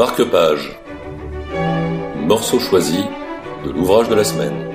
Marque-page. Morceau choisi de l'ouvrage de la semaine.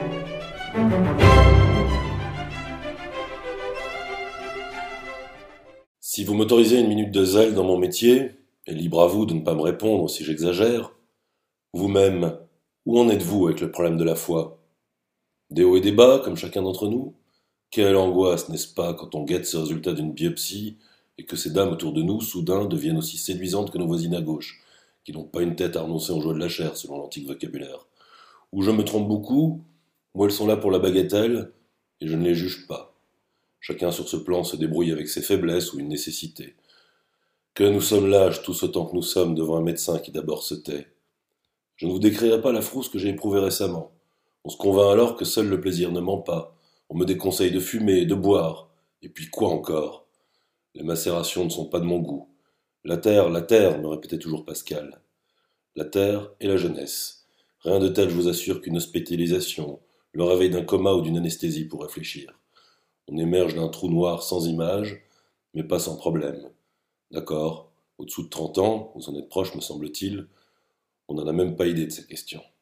Si vous m'autorisez une minute de zèle dans mon métier, et libre à vous de ne pas me répondre si j'exagère, vous-même, où en êtes-vous avec le problème de la foi? Des hauts et des bas, comme chacun d'entre nous? Quelle angoisse, n'est-ce pas, quand on guette ce résultat d'une biopsie et que ces dames autour de nous, soudain, deviennent aussi séduisantes que nos voisines à gauche, qui n'ont pas une tête à renoncer aux joies de la chair, selon l'antique vocabulaire. Ou je me trompe beaucoup, ou elles sont là pour la bagatelle, et je ne les juge pas. Chacun sur ce plan se débrouille avec ses faiblesses ou une nécessité. Que nous sommes lâches tous autant que nous sommes devant un médecin qui d'abord se tait. Je ne vous décrirai pas la frousse que j'ai éprouvée récemment. On se convainc alors que seul le plaisir ne ment pas. On me déconseille de fumer, de boire. Et puis quoi encore? Les macérations ne sont pas de mon goût. La terre, me répétait toujours Pascal. La terre et la jeunesse. Rien de tel, je vous assure, qu'une hospitalisation, le réveil d'un coma ou d'une anesthésie pour réfléchir. On émerge d'un trou noir sans image, mais pas sans problème. D'accord, au-dessous de 30 ans, vous en êtes proche me semble-t-il, on n'en a même pas idée de ces questions.